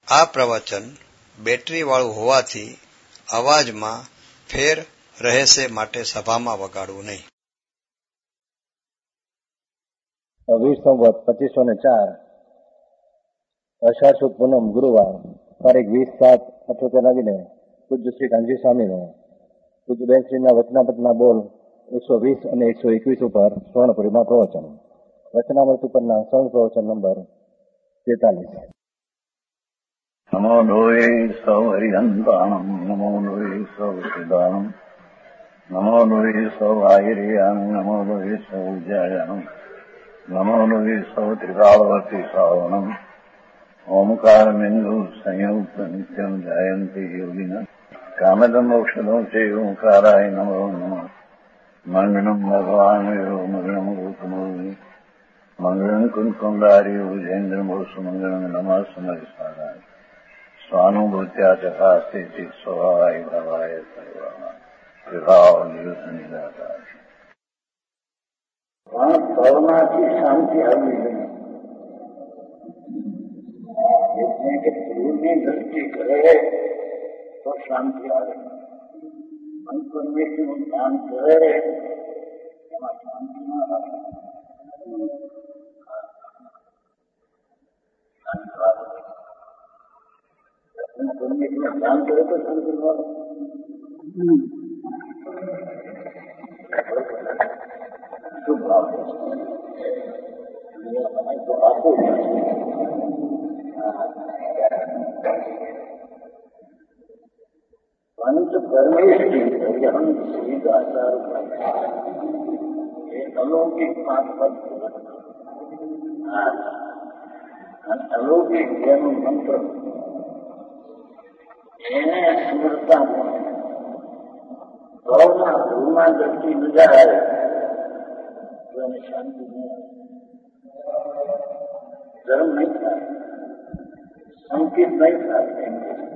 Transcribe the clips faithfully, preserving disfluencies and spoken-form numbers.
આ પ્રવચન બેટરીવાળું હોવાથી અવાજમાં ફેર રહેશે માટે સભામાં વગાડવું નહીં. વીસ સંવત પચીસો ને ચાર અષાઢ સુદ પૂનમ ગુરુવાર તારીખ વીસ સાત અઠોતેર નવીને પૂજ્ય શ્રી કાનજી સ્વામીનો પૂજ્ય બેનશ્રીના વચનામૃતના બોલ એકસો વીસ અને એકસો એકવીસ ઉપર સ્વર્ણપુરીમાં પ્રવચન. વચનામૃત ઉપરના સ્વર્ણ પ્રવચન નંબર તેતાલીસ. નમો લોહે સૌ હરિહંતાણમ નમો લોહે સૌ સિદાનમ નમો લોહે સૌ આયર્યાન નમો લોહે સૌ જયાનમ નમો લોહે સૌ ત્રિકાળવતી શ્રાવણમ ઓમકાર બિંદુ સંયુક્ત નિત્યમ જયંતિ યોગિન કામદમ ઔષધો છે ઓંકારાય નમો નમઃ. મંગળમ ભગવાન યો મંગળમ ગૌતમોહિ મંગળમ કુંકુંડારી ભુજેન્દ્રમો સુમંગળમ નમઃ સમરિસારાય સ્વાનુભૂત્યા ચકાસ્તે સ્વભાવાય ભાવાય સર્વા વિભાવ નિયુત નિરાકાર. ભાવનાથી શાંતિ આવી ગઈ એટલે કે ધ્રુવની દ્રષ્ટિ કરે તો શાંતિ આવે. પરમેશ્વરનું ધ્યાન કરે એમાં શાંતિ ના આવે. પરમેશ્વર ધ્યાન કરે તો શાંતિ ના આવે. શું ભાવ તો આપો પંચ પરમેશ્વરી હરિહંત શ્રીદાચાર એ અલૌકિક પાંચ પદ અને અલૌકિક જેનું મંત્ર એને સ્મરતા ભાવના ધ્રુવમાં દ્રષ્ટિ ન જાય તો એને શાંતિ નહીં આવે. ધર્મ નહીં થાય, સંકેત નહીં થાય.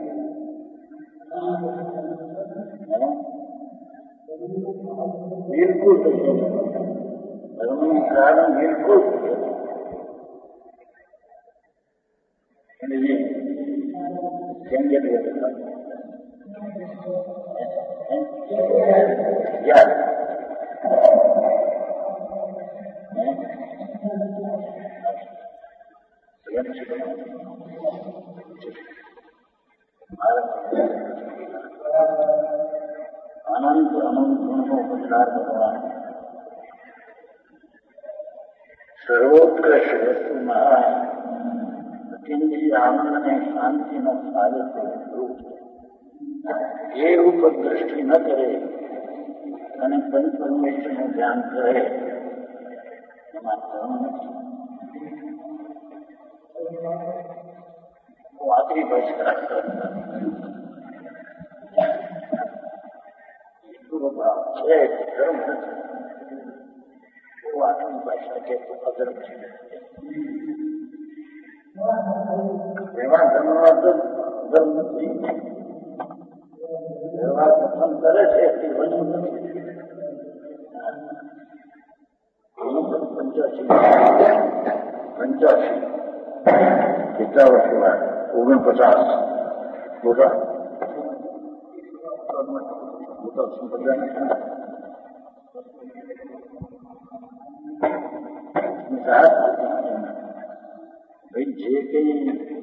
બિલકુલ ધર્મનું કારણ બિલકુલ અનંત અનંત ગુણનો પધાર ભગવાન સર્વોત્કૃષ્ટ વસ્તુમાં અતિન્દ્રિય આનંદ અને શાંતિનો સાધક રૂપ એ રૂપ દ્રષ્ટિ ન કરે અને પંચ પરમેશ્વરનું ધ્યાન કરે એમાં ધર્મ નથી. આખરી ભાષા છે ધર્મ નથી. આખરી ભાષા કે અધર્મ છે. એમાં ધર્મનો ધર્મ નથી. વ્યવહાર પસંદ કરે છે તે વજુ નથી. પંચ્યાસી પંચ્યાસી કેટલા વર્ષ બાદ ઓગણપચાસ મોટા મોટા સંપ્રદાય ભાઈ જે કઈ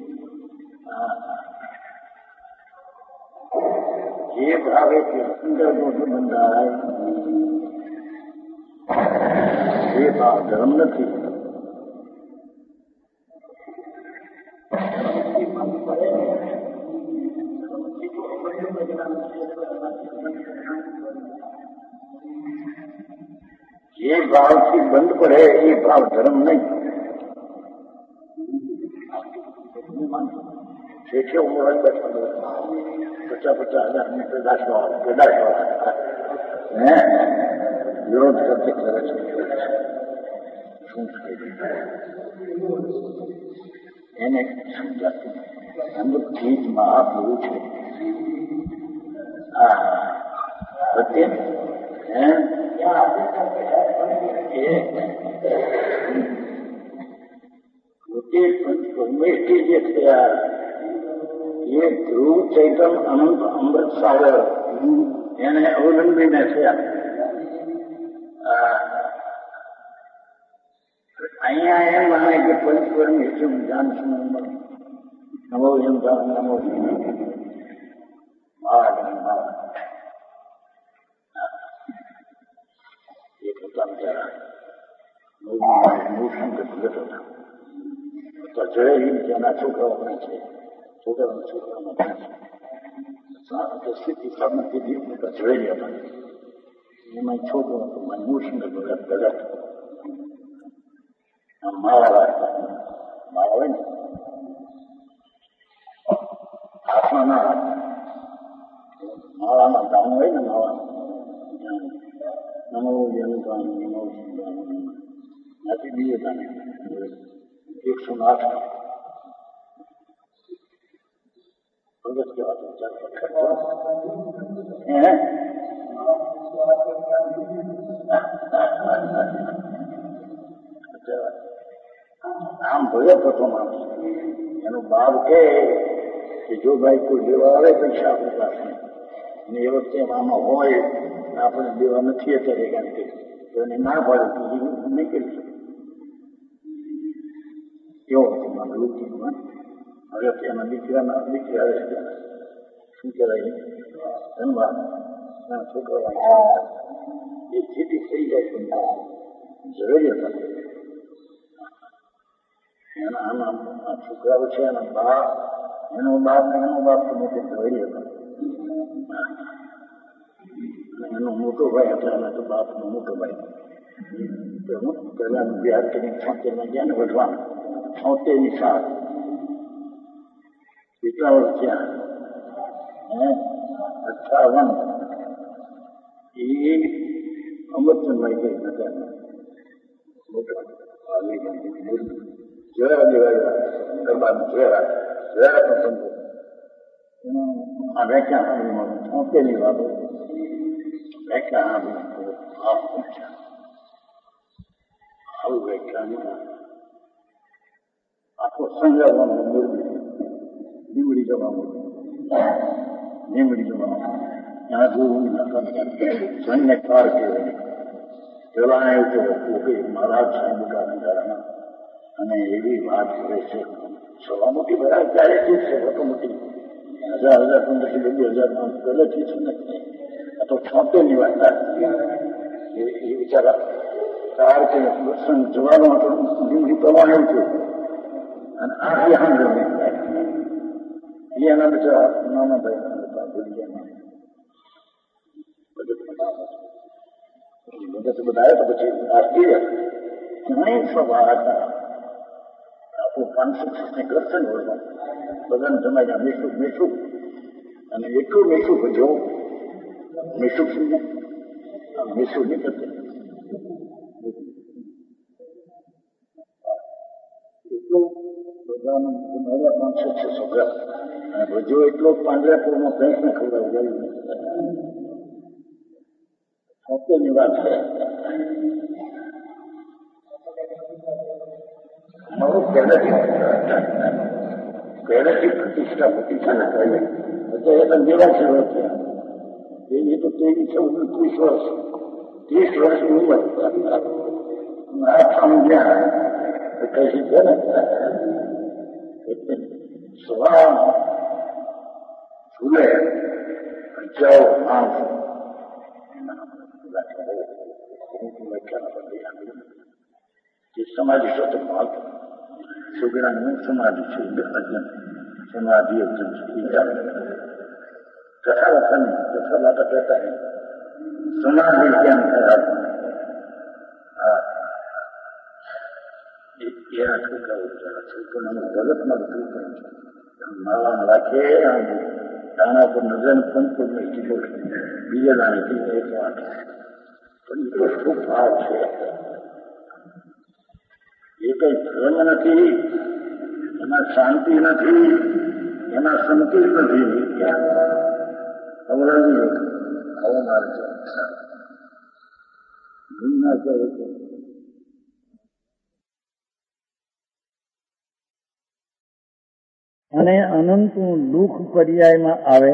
જે ભાવે કે સુંદર મોટું બંધાય એ ભાવ ધર્મ નથી. જે ભાવથી બંધ પડે એ ભાવ ધર્મ નહીં. છે છે ઉમર પચાસ પચાસ હજાર ની પેદાશ વાળા પેદાશ વાળા હે વિરોધ કરતી કરે છે. શું એને સમજાતું અંદરથી જ મહાપુરુષ છે. હા પ્રત્યે હે પોતે પરમેશ્વરી જે થયા એ ધ્રુવ ચૈતન અનંત અમૃત સાગર એને અવલંબીને છે. અહીંયા એમ માને કે પંચવર્ણ હેતુ જ્ઞાન સમય નમો એમ નમો એ પોતા બિચારા મૂળશંકર ભગત હતા. તો જય હિન્દ તેના છોકરાઓ પણ છે, છોકરાઓના છોકરાઓમાં પણ છે. સ્થિતિ સામર્થ્ય દીપને તો જોઈ હતા. એમાં છોકરો હતો મૂળશંકર ભગત ભગત માળા રાખતા. માળા હોય ને હાથમાં ના રાખતા, માળામાં દાણ હોય ને માળામાં નમો યંત્રાન નમો નથી બીજે દાને એકસો આઠ ભગત કહેવાતો આમ ભગત હતો માણસ. એનું બાપ કે જો ભાઈ કોઈ લેવા આવે પૈસા આપણી પાસે અને એ વખતે આમાં હોય આપણે દેવા નથી અત્યારે કારણ કે એને ના પાડે તો નહીં કરી શકે. કેવો હતો મારા લોકોમાં. હવે એના દીકરાના દીકરી આવે છે શું કહેવાય ધનવાદ છોકરા એ સ્થિતિ થઈ જાય પણ જરૂરી હતા. એના આના છોકરાઓ છે એના બાપ એનો બાપ એનો બાપ તો મોટો જરૂરી હતા. એનો મોટો ભાઈ હતો એના તો બાપનો મોટો ભાઈ પહેલા બિહાર કરીને છોતેરમાં ગયા ને વધવાનું છોતેરની સાલ કેટલા વર્ષ થયા હે અઠાવન એ અમૃતચંદભાઈ કઈ હતા મોટા જોયા દેવાયા ગરબા જોયા જોયા પસંદ આ વ્યાખ્યા છોતેરની વાતો વ્યાખ્યા આવું વ્યાખ્યા આખો સંજાવવાનો નીમડી જવાનું નીમડી જવાનું એના જોવું સૈન્ય કાર કહેવાય. પેલા એવું કે મહારાજ મોટા બંધારાના અને એવી વાત કરે છે સવા મોટી બરાબર ત્યારે શું છે મોટો મોટી હજાર હજાર પંદરથી બે હજાર માં પહેલેથી છે ને આ તો છોતેરની વાત એ બિચારા કાર કે દર્શન જવાનો હતો લીમડી પ્રમાણ એવું થયું અને આ વિહાન એ એના બિચારા નાના ભાઈ ભૂલી ગયા બજેટ બધા આવ્યા તો પછી આશ્ચર્ય ઘણી સભા હતા. આપણું પાંચસો ને કરશે ને હોય બધાને જમાઈ મીઠું મીઠું અને એટલું મીઠું ભજો મીઠું સમજે મીઠું નહીં કરશે એટલું બધાનું મળ્યા પાંચસો છસો ગ્રામ અને ભજો એટલો પાંજરાપુરમાં પ્રયત્ન ખવડાવ્યું છોતેરની વાત છે. મારું પહેલેથી પહેલેથી પ્રતિષ્ઠા પ્રતિષ્ઠા કરે અત્યારે પણ જેવા છે એ તો તેવી છે ત્રીસ વર્ષ ત્રીસ વર્ષની ઉંમર આઠમ ગયા કઈ છે ને સવા છૂલે જાઓ માણસ સમાધિ સ્વતંત્ર ભાવ છોકરાનું સમાધિ છે સમાધિ કથા વખત કથા વાતા કહેતા હે સમાધિ કેમ થયા એના છોકરાઓ છોકરાનું જગતમાં બધું કરે છે માળામાં રાખે દાણા પર નજર પંચપુર ને કીધો બીજા દાણે કીધો એક વાત પણ એ તો શું ભાવ છે એ કઈ ધર્મ નથી એમાં શાંતિ નથી એમાં સંતોષ નથી અવરાજી આવો મારે છે દુનિયા કહે છે અને અનંતનું દુઃખ પર્યાયમાં આવે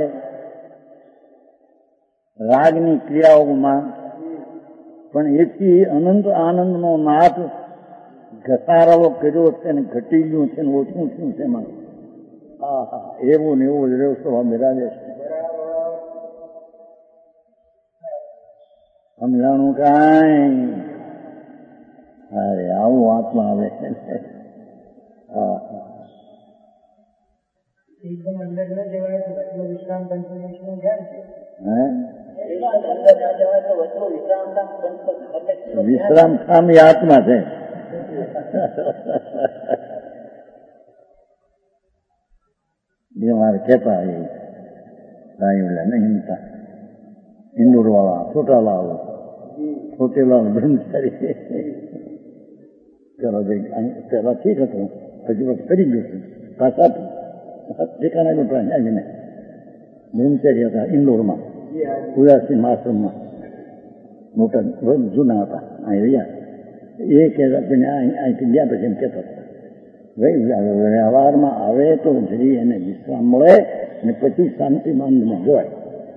રાગની ક્રિયાઓમાં, પણ એથી અનંત આનંદનો નાદ ઘસારાવો કર્યો છે ને ઘટી ગયું છે ને ઓછું થયું છે એમાં. હા હા, એવું ને એવું જ રહ્યો સ્વામી રાજે છે. સમજાણું કાંઈ? અરે આવું આત્મા આવે છે. હા હા, વિશ્રામ ધામ એ આત્મા છે. એ મારે કહેતા એ રાયુલા નહીં હતા ઇન્દોર વાળા છોટાલાલ છોટેલાલ બ્રહ્મચારી પેલા પેલા ઠીક હતું, પછી વખત કરી ગયું છે પાછા ઠેકાણા નો પ્રાણ આવીને બ્રહ્મચારી હતા ઇન્દોરમાં ઉદાસીન આશ્રમમાં, મોટા જૂના હતા. અહીં રહ્યા એ કહેતા પણ અહીંથી ગયા પછી એમ કહેતા હતા વ્યવહારમાં આવે તો જરી એને વિશ્રામ મળે ને પછી શાંતિ માંદમાં જોવાય.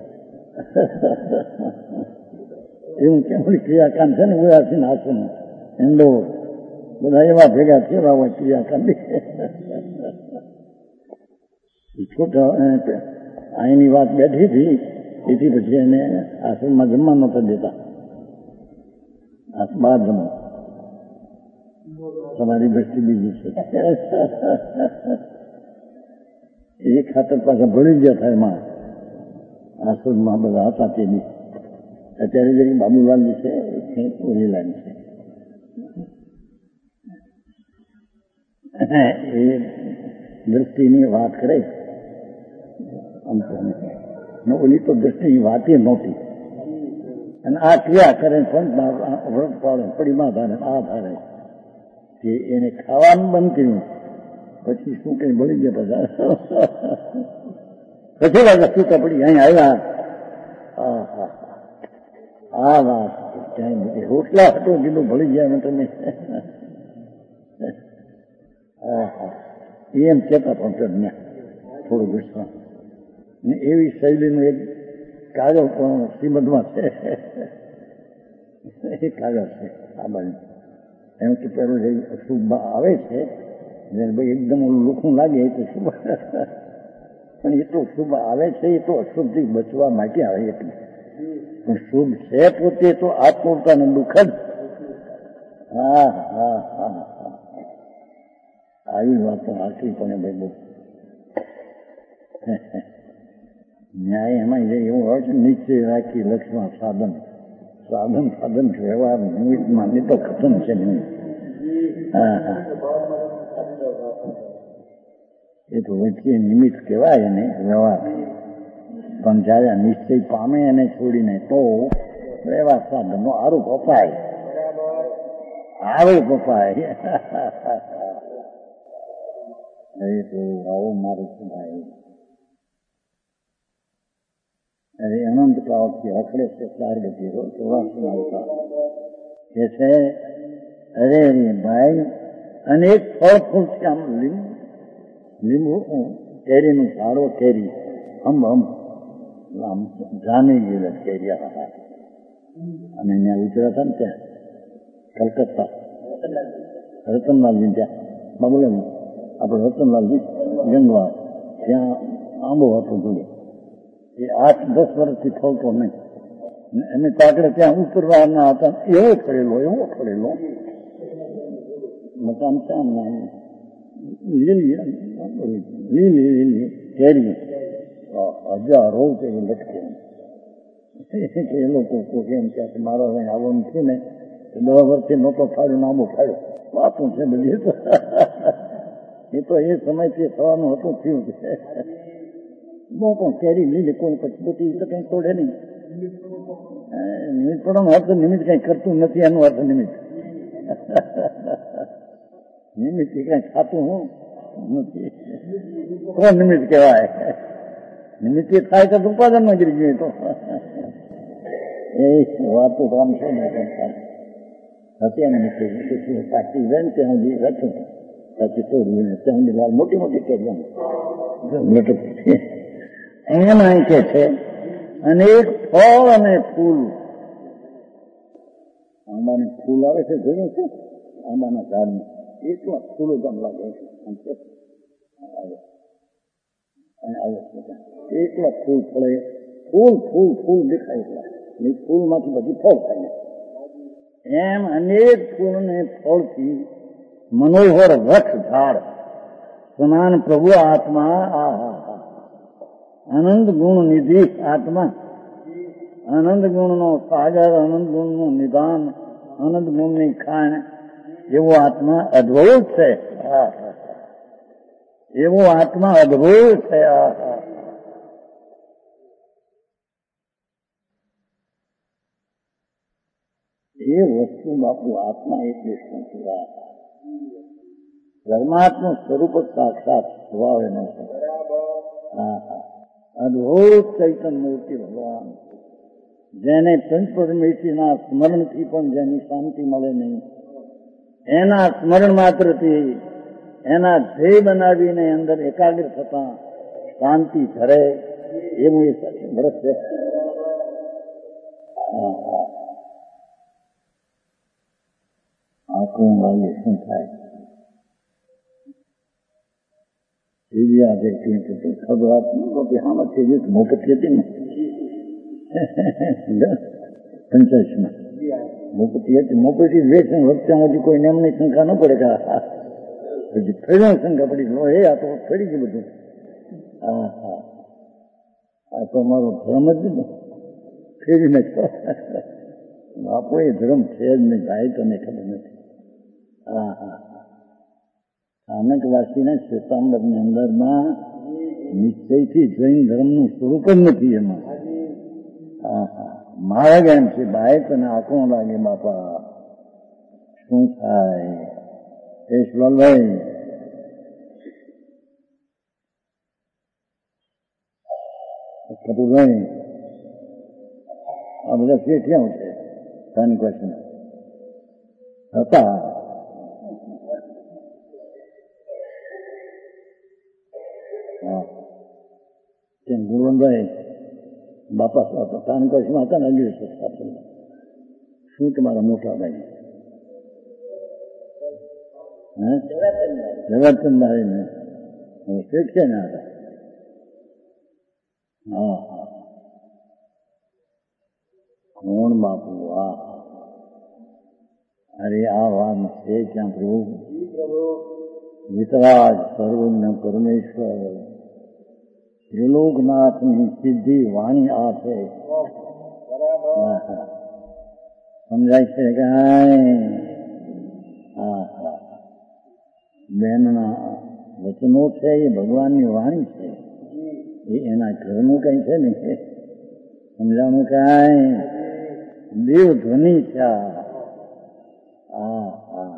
એવું કેમની ક્રિયાકાંડ છે ને ઉદાસીન આશ્રમ ઇન્દોર બધા એવા ભેગા થયેલા હોય ક્રિયાકાંડ. છોટા અહીંની વાત બેઠી હતી એથી પછી એને આશ્રમમાં જમવા નહોતા દેતા. બહાર જમો તમારી દ્રષ્ટિ બીજી છે. એ ખાતર પાછા ભળી ગયા થાય એમાં આશ્રમમાં બધા હતા તે બી. અત્યારે જરી બાબુલાલજી છે ઓલી લાઈન છે. એ દ્રષ્ટિની વાત કરે ઓલી તો દ્રષ્ટિની વાત એ નહોતી. અને આ ક્રિયા કરે વ્રત પાડે પડીમાં ધારે આ ધારે કે એને ખાવાનું બંધ કર્યું પછી શું કઈ ભળી ગયા બધા પછી વાગે સૂતા પડી અહીં આવ્યા. આ વાત ક્યાંય રોટલા હતો કીધું ભળી ગયા તમે એમ કેતા પણ થોડું ગુસ્સા ને એવી શૈલીનું એક કાગળ પણ શ્રીમદમાં છે. એ કાગળ છે આ બાજુ એમ કે પેલું જે શુભ આવે છે ભાઈ એકદમ લુખું લાગે એ તો શુભ, પણ એ તો શુભ આવે છે એ તો અશુભથી બચવા માટે આવે એટલે. પણ શુભ છે પોતે તો આત્મોતાને દુઃખ જ. હા હા હા હા, આવી વાતો આખી પણ ભાઈ બહુ ન્યાય એમાં જે એવું હોય છે નીચે રાખી લક્ષ્મણ સાધન સાધન સાધન વ્યવહાર નિમિત્તમાં નહીં તો ખતમ છે નિમિત્ત. હા હા, એ તો વચ્ચે નિમિત્ત કહેવાય ને વ્યવહાર. પણ જયારે નિશ્ચય પામે એને છોડીને તો વ્યવહાર સાધનનો આરોપ અપાય આરોપ અપાય. એ તો આવું મારું શું થાય. અરે અનંત કાળથી અખડે છે ચાર ગતિ ચોરાસી આવતા કે છે અરે અરે ભાઈ અનેક ફળ ફૂલ છે. આમ લીંબુ લીંબુ કેરીનું ઝાડો કેરી હમ હમ આમ જામી ગયેલા કેરી. અને ત્યાં ઉતર્યા હતા ને ત્યાં કલકત્તા રતનલાલજી ત્યાં બાબુલાલ આપણે રતનલાલજી ગંગવા ત્યાં આંબો હતો જોડે. એ આઠ દસ વર્ષથી થતો નહીં. એને કાકડે ત્યાં ઉતરવાના હતા એવો ખડેલો એવો ખડેલો મકાન ત્યાં લીલી લીલી લીલી કેરી હજારો કેરી લટકે. એ લોકો એમ કે મારો અહીં આવવાનું થયું ને દસ વર્ષથી નહોતો ફાડ્યો આંબો ફાડ્યો વાતું છે બધી. એ તો એ સમયથી થવાનું હતું થયું છે. બહુ પણ કેરી લીલી કોઈ પછી તો કઈ તોડે નહીં. નિમિત્ત પડવાનું અર્થ નિમિત્ત કઈ કરતું નથી એનું અર્થ નિમિત્ત. નિમિત્ત કઈ ખાતું હું નથી તો નિમિત્ત કહેવાય. નિમિત્ત થાય તો ઉપાદનમાં ગીરી ગયું તો એ વાતો કામ છે ને અત્યારે નીકળી સાચી જાય ને ત્યાં સુધી રચું સાચી તોડવી ત્યાં સુધી લાલ મોટી મોટી કેરી એમ અહીં કે છે અનેક ફળ અને ફૂલ. આંબાને ફૂલ આવે છે, જોયું છે આંબાના ઝાડમાં એટલા ફૂલો પણ લાગે છે, એટલા ફૂલ ફળે, ફૂલ ફૂલ ફૂલ દેખાય એટલા, ફૂલમાંથી બધી ફળ થાય. એમ અનેક ફૂલ ને ફળથી મનોહર વૃક્ષ ઝાડ સમાન પ્રભુ આત્મા. આહા આનંદ ગુણ નિધિ આત્મા, આનંદ ગુણ નો સાગર, આનંદ ગુણ નું નિદાન, આનંદ ગુણ ની ખાણ, એવો આત્મા અદભુત છે. એવો આત્મા અદભુત છે. એ વસ્તુ બાપુ આત્મા એટલે શું? પરમાત્મા સ્વરૂપ સાક્ષાત સ્વભાવ એનો છે. હા હા અદભુત ચૈતન્ય મૂર્તિ ભગવાન, જેને પંચપરમેશ્વરીના સ્મરણથી પણ જેની શાંતિ મળે નહીં, એના સ્મરણ માત્રથી એના ધ્યેય બનાવીને અંદર એકાગ્ર થતા શાંતિ ધરે એવું એ વ્રત છે. આખું વાગે શું થાય એવી આજે ખબર આપી આમાં છે મોકતી હતી ને પંચાયતમાં મોકતી હતી. મોકતી વેચન વચ્ચે કોઈ એમની શંકા ન પડે કે હજી ફેરી શંકા પડી, એ આ તો ફરી ગયું બધું. હા હા આ તો અમારો ધર્મ જ ને ફેરી નાખતો. બાપુ એ ધર્મ છે જ નહીં ભાઈ, તને ખબર નથી. હા હા સ્થાનકવાસીના શ્વેતાંબરની અંદરમાં નિશ્ચયથી જૈન ધર્મનું સ્વરૂપ જ નથી એમાં. હા હા મારા એમ છે ભાઈ તને આંખો લાગે બાપા શું થાય? યશલાલભાઈ કપૂરભાઈ આ બધા શેઠિયાઓ છે સ્થાનકવાસી હતા. ગુણવંતભાઈ બાપા સ્થાનકવાસીમાં હતા ને અગિર શું તમારા મોટા ભાઈ જગતચંદભાઈ ને શેઠ છે ને હતા. હા હા કોણ બાપુ? હા અરે આ વાત છે ક્યાં પ્રભુ વિતરાજ સર્વજ્ઞ પરમેશ્વર ત્રિલોકનાથની સિદ્ધિ વાણી આ છે. સમજાય છે કે હા હા બેનના વચનો છે એ ભગવાનની વાણી છે, એ એના ઘરનું કઈ છે ને સમજાણું કાંઈ દેવ ધ્વનિ છે. હા હા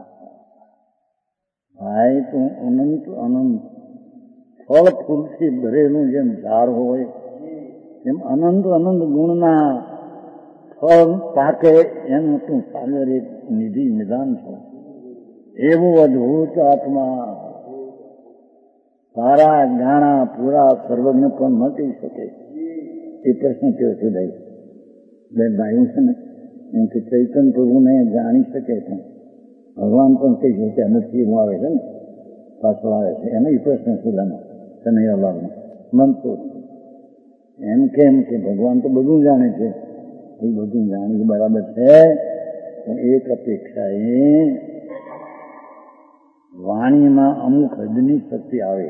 ભાઈ તું અનંત અનંત ફળ ફૂલથી ભરેલું જેમ ઝાડ હોય એમ અનંત અનંત ગુણના ફળ પાકે એનું તું સાગર એક નિધિ નિદાન છે. એવું અદભુત આત્મા સારા જાણા પૂરા સર્વજ્ઞ પણ ન કહી શકે. એ પ્રશ્ન કેવો છે ભાઈ? બે ભાઈઓ છે ને એમ કે ચૈતન્ય પ્રભુને જાણી શકે છે, ભગવાન પણ કહી શકે નથી એવું આવે છે ને પાછળ આવે છે એનો એ પ્રશ્ન સુધાનો કનૈયાલાલનો મનતો એમ કેમ કે ભગવાન તો બધું જાણે છે, એ બધું જાણી બરાબર છે પણ એક અપેક્ષા એ વાણીમાં અમુક હદની શક્તિ આવે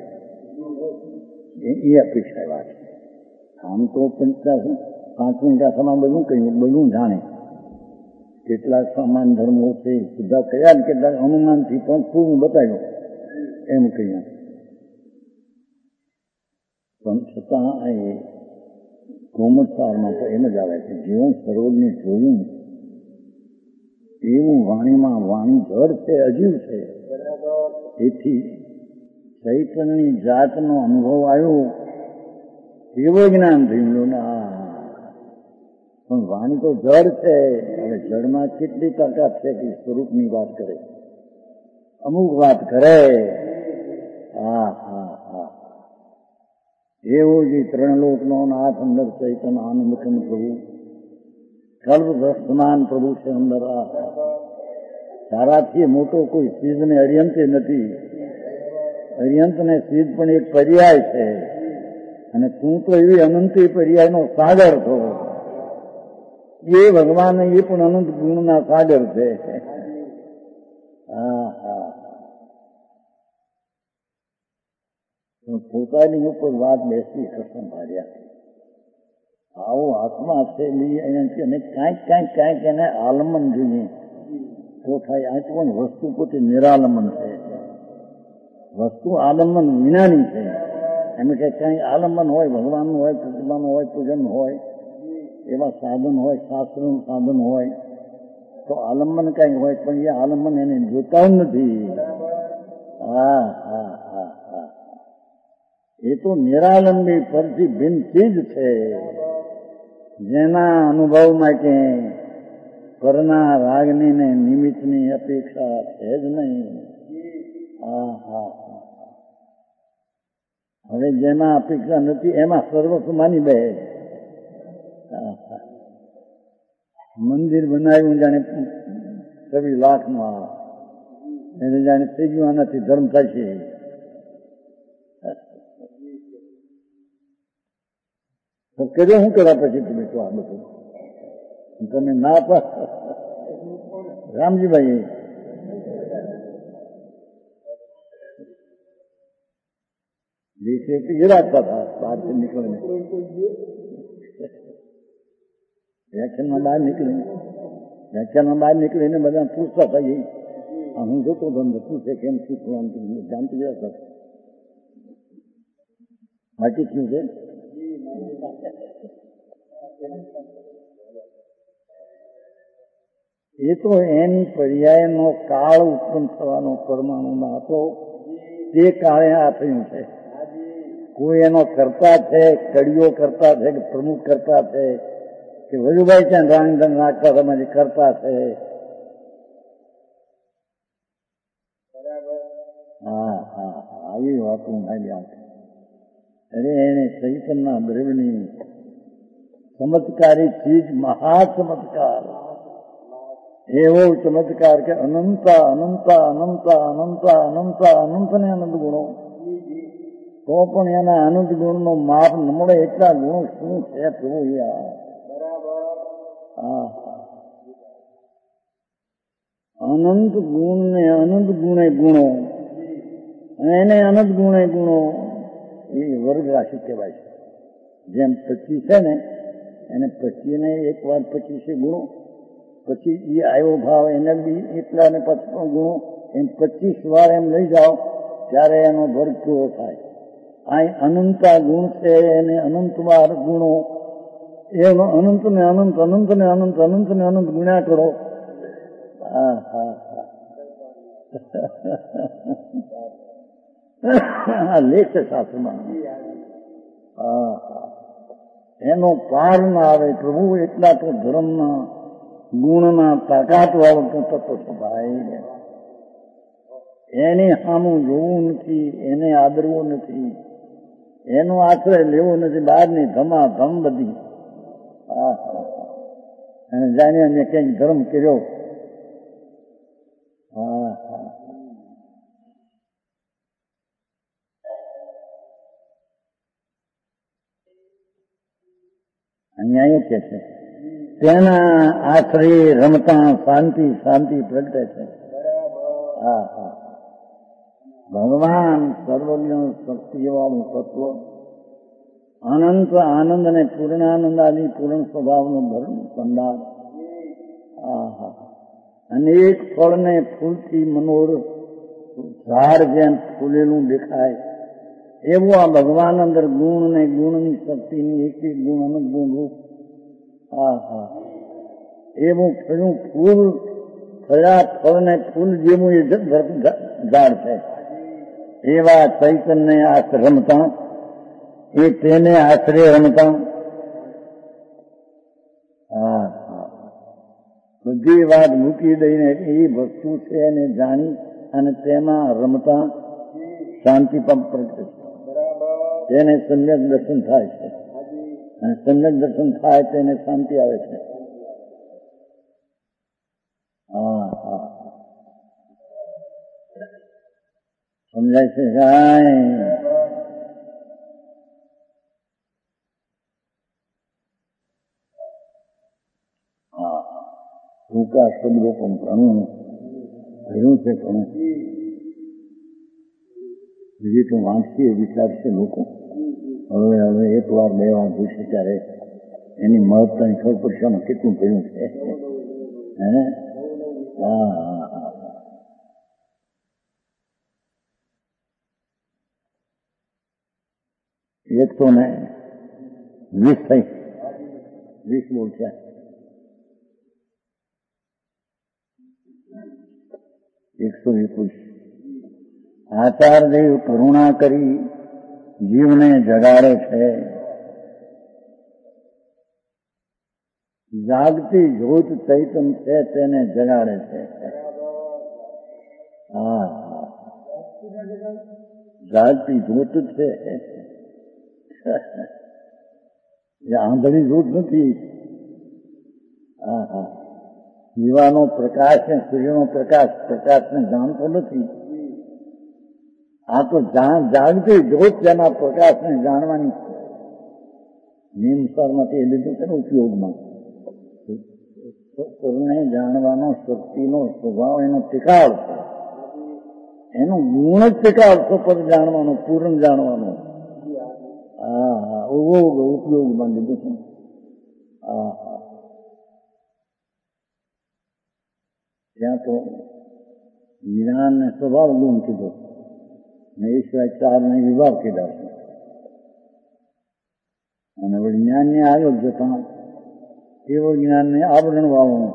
એ અપેક્ષા વાત છે. આમ તો પંચાસ પાંચ મિનિટ બધું કહ્યું બધું જાણે, કેટલાક સમાન ધર્મો છે બધા કયા કેટલાક અનુમાનથી પણ પૂરું બતાવ્યું એમ કહ્યું, પણ છતાં એ ગોમતસારમાં તો એમ જ આવે છે જેવું સરોજને જોયું એવું વાણીમાં વાણી જળ છે, અજીવ છે. એથી ચૈતન્યની જાતનો અનુભવ આવ્યો એવો જ્ઞાન થયું ના, પણ વાણી તો જળ છે. હવે જળમાં કેટલી તાકાત છે કે સ્વરૂપની વાત કરે, અમુક વાત કરે. હા હા હા એવો જે ત્રણ લોકનો નાથ અંદર ચૈતન આનંદ કંદ પ્રભુ સર્વ વર્તમાન પ્રભુ છે અંદર. આ તારાથી મોટો કોઈ સિદ્ધને અર્યંતે નથી. અર્યંત ને સિદ્ધ પણ એક પર્યાય છે, અને તું તો એવી અનંતી પર્યાયનો સાગર છો. એ ભગવાન એ પણ અનંત ગુણના સાગર છે. હા હા પોતાની ઉપર વાત બેસી કસમ હાર્યા. આવો હાથમાં હથેલી અને કાંઈક કાંઈક કાંઈક એને આલમન જોઈએ તો થાય. આ પણ વસ્તુ પોતે નિરાલંબન છે. વસ્તુ આલંબન વિનાની છે. એમ કે કંઈ આલંબન હોય, ભગવાનનું હોય, પ્રતિમાનું હોય, પૂજન હોય, એવા સાધન હોય, શાસ્ત્રનું સાધન હોય તો આલંબન કંઈ હોય, પણ એ આલંબન એને જોતા નથી. હા હા હા હા એ તો નિરાલંબી પરથી ભિન્ન ચીજ છે, જેના અનુભવમાં કે કરના રાગની ને નિમિત્તની અપેક્ષા છે જ નહીં. હા હા હવે જેમાં અપેક્ષા નથી એમાં સર્વસ્વ માની બે. મંદિર બનાવ્યું જાણે છવ્વીસ લાખમાં, એને જાણે થઈ ગયું આનાથી ધર્મ થશે. તો કર્યો શું કરવા પછી તમે તો આ બધું તમે ના પા રામજીભાઈ દેશે ઈરાદતા હતા બહારથી નીકળીને, વ્યાખ્યાનમાં બહાર નીકળીને વ્યાખ્યાનમાં બહાર નીકળીને બધા પૂછતા હતા. હું જોતો ધંધો પૂછે કેમ શીખવાનું જાણતી જતા બાકી શું છે. એ તો એની પર્યાયનો કાળ ઉત્પન્ન થવાનો પરમાણુમાં હતો, તે કાળે આ થયું છે. કોઈ એનો કરતા છે, કડીઓ કરતા છે કે પ્રમુખ કરતા છે કે વજુભાઈ ત્યાં રાંગધન નાખતા તમારી કરતા છે. હા હા હા આવી વાતો મારી આપી. અરે એને ચૈતનના દ્રવ્યની ચમત્કારી ચીજ, મહા ચમત્કાર, એવો ચમત્કાર કે અનંતા અનંતા અનંતા અનંતા અનંતા અનંત ને અનંત ગુણો, તો પણ એના અનંત ગુણનો માપ ન મળે એટલા ગુણો શું છે પ્રભુ. યાર હા અનંત ગુણ ને અનંત ગુણે ગુણો, એને અનંત ગુણે ગુણો એ વર્ગ રાશિ કહેવાય છે. જેમ પચીસ છે ને એને પચીસ ને એક વાર પચીસે ગુણો, પછી એ આવ્યો ભાવ એને બી એટલા ને પચપન ગુણો, એમ પચીસ વાર એમ લઈ જાઓ ત્યારે એનો વર્ગ પૂરો થાય. આ અનંતા ગુણ છે એને અનંત વાર ગુણો, એનો અનંત ને અનંત અનંત ને અનંત અનંત ને અનંત ગુણ્યા કરો. હા હા હા લેખ છે શાસ્ત્રમાં. હા હા એનો પાર ના આવે પ્રભુ. એટલા તો ધર્મના ગુણના તાકાત વાળો તો તત્વ છે ભાઈ. એને સામું જોવું નથી, એને આદરવું નથી, એનો આશ્રય લેવો નથી. બહારની ધમા ધમ બધી હા અને જાણ્યા મેં કંઈક ધર્મ કર્યો. હા હા અહીંયા એવું કે છે તેના આશ્રય રમતા શાંતિ શાંતિ પ્રગટે છે. હા હા ભગવાન સર્વજ્ઞ શક્તિવાળું તત્વ, અનંત આનંદ અને પૂર્ણાનંદ આદિ પૂર્ણ સ્વભાવનો ધર્મ સંદાર. હા હા અનેક ફળને ફૂલથી મનોર ઝાડ જેમ ફૂલેલું દેખાય એવું આ ભગવાન અંદર ગુણ ને ગુણની શક્તિની એક એક ગુણ અનંત ગુણ રૂપ. હા હા એવું ફળું ફૂલ ફળા ફળ ને ફૂલ જેવું એ ઝાડ છે. એવા ચૈતન્ય આશ્રય રમતા, એ તેને આશ્રય રમતા. હા હા બધી વાત મૂકી દઈને એ વસ્તુ છે એને જાણી અને તેમાં રમતા શાંતિ પણ પ્રગટે છે. તેને સમ્યક દર્શન થાય છે, અને સમ્યક દર્શન થાય તેને શાંતિ આવે છે. હા હા સમજાય છે કાંઈ? હા ટૂંકા શબ્દો પણ ઘણું ઘણું છે. ઘણું બીજી તો વાંચીએ વિચારશે લોકો. હવે હવે એક વાર બે વાર પૂછે ત્યારે એની મહત્તાની ખબર પડશે આમાં કેટલું ભર્યું છે. હે હા હા હા એકસો ને વીસ થઈ વીસ બોલ છે. એકસો એકવીસ. આચાર્યદેવ કરુણા કરી જીવને જગાડે છે. જાગતી જ્યોત ચૈતન છે તેને જગાડે છે. હા જાગતી જ્યોત છે એ આંધળી જ્યોત નથી. હા હા દીવાનો પ્રકાશ ને સૂર્યનો પ્રકાશ પ્રકાશને જાણતો નથી. આ તો જાગતી જ્યોત તેના પ્રકાશને જાણવાની નિયમસારમાંથી એ લીધું છે ને ઉપયોગમાં. ને જાણવાનો શક્તિનો સ્વભાવ એનો ટિકાવ છે, એનું ગુણ જ ટિકાવ છે પર જાણવાનો, પૂર્ણ જાણવાનો. હા હા ઉપયોગમાં લીધું છે. હા હા ત્યાં તો જ્ઞાનને સ્વભાવ ગુણ કીધો ને એ સિવાય ચારને વિભાગ કીધા છે. અને જ્ઞાનને આગળ જતા કેવળ જ્ઞાનને આવરણ વાળું,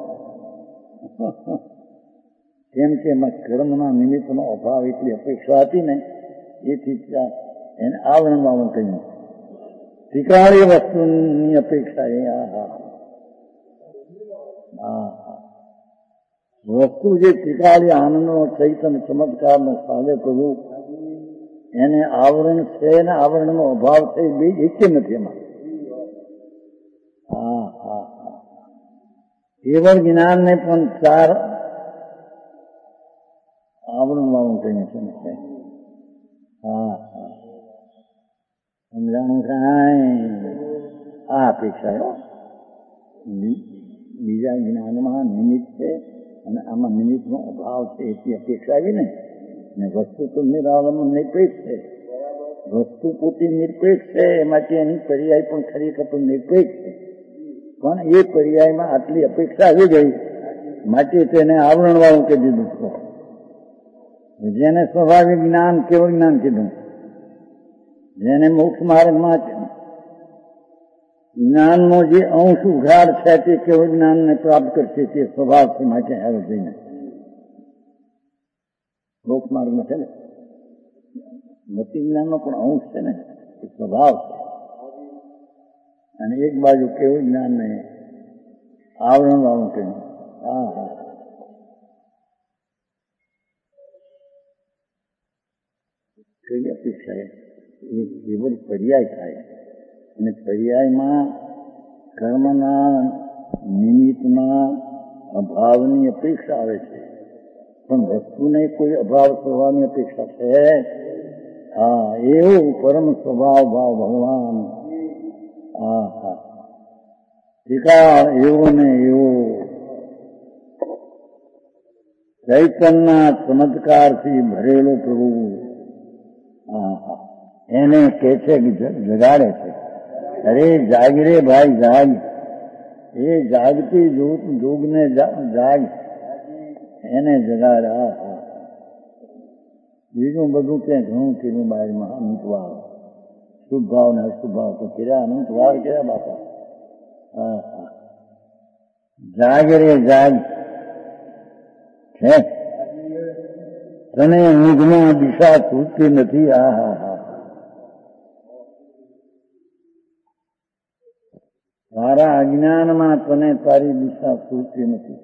કેમ કે એમાં કર્મના નિમિત્તનો અભાવ એટલી અપેક્ષા હતી ને એથી એને આવરણ વાળું કહ્યું. ત્રિકાળી વસ્તુની અપેક્ષા એ હા હા વસ્તુ જે ત્રિકાળી આનંદનો ચૈતન્ય ચમત્કારનો સાધે કરવું એને આવરણ છે ને આવરણનો અભાવ છે બે એક નથી એમાં. હા હા હા કેવળ જ્ઞાનને પણ ચાર આવરણ વાળું કહીએ છે. હા હા સમજાણું કાંઈ? આ અપેક્ષા બીજા જ્ઞાનમાં નિમિત્ત છે અને આમાં નિમિત્તનો અભાવ છે એટલી અપેક્ષા આવી ને વસ્તુ તો નિરાવરણ નિરપેક્ષ છે. વસ્તુ પોતે નિરપેક્ષ છે એમાંથી એની પર્યાય પણ ખરેખર પણ નિરપેક્ષ છે, પણ એ પર્યાયમાં આટલી અપેક્ષા આવી ગઈ માટે તેને આવરણ વાળું કહી દીધું. જેને સ્વાભાવિક જ્ઞાન કેવળ જ્ઞાન કીધું, જેને મોક્ષ માર્ગમાં જ્ઞાનનો જે અંશ ઉઘાડ છે તે કેવળ જ્ઞાનને પ્રાપ્ત કરશે તે સ્વભાવ છે માટે આવે જઈને મોક્ષ માર્ગમાં છે ને ભક્તિ જ્ઞાનનો પણ અંશ છે ને એ સ્વભાવ છે. અને એક બાજુ કેવું જ્ઞાનને આવરણ વાળું કહ્યું. હા હા કઈ અપેક્ષા એ કેવળ પર્યાય થાય અને પર્યાયમાં કર્મના નિમિત્તના અભાવની અપેક્ષા આવે છે, પણ વસ્તુને કોઈ અભાવ થવાની અપેક્ષા છે. હા એવું પરમ સ્વભાવ ભાવ ભગવાન. હા હા ટીકા એવો ને એવો ચૈતનના ચમત્કારથી ભરેલો પ્રભુ. હા હા એને કે છે કે જગાડે છે. અરે જાગ રે ભાઈ જાગ, એ જાગતી જોગને જાગ એને જગાડ. હા હા બીજું બધું ક્યાં ઘણું કીધું બહારમાં અનંતવાર શુભ ભાવ ને અશુભ ભાવ તો કર્યા અનંતવાર કર્યા બાપા. હા હા જાગ રે જાગ છે તને ઊંઘમાં દિશા છૂટતી નથી. હા હા હા તારા અજ્ઞાનમાં તને તારી દિશા છૂટતી નથી.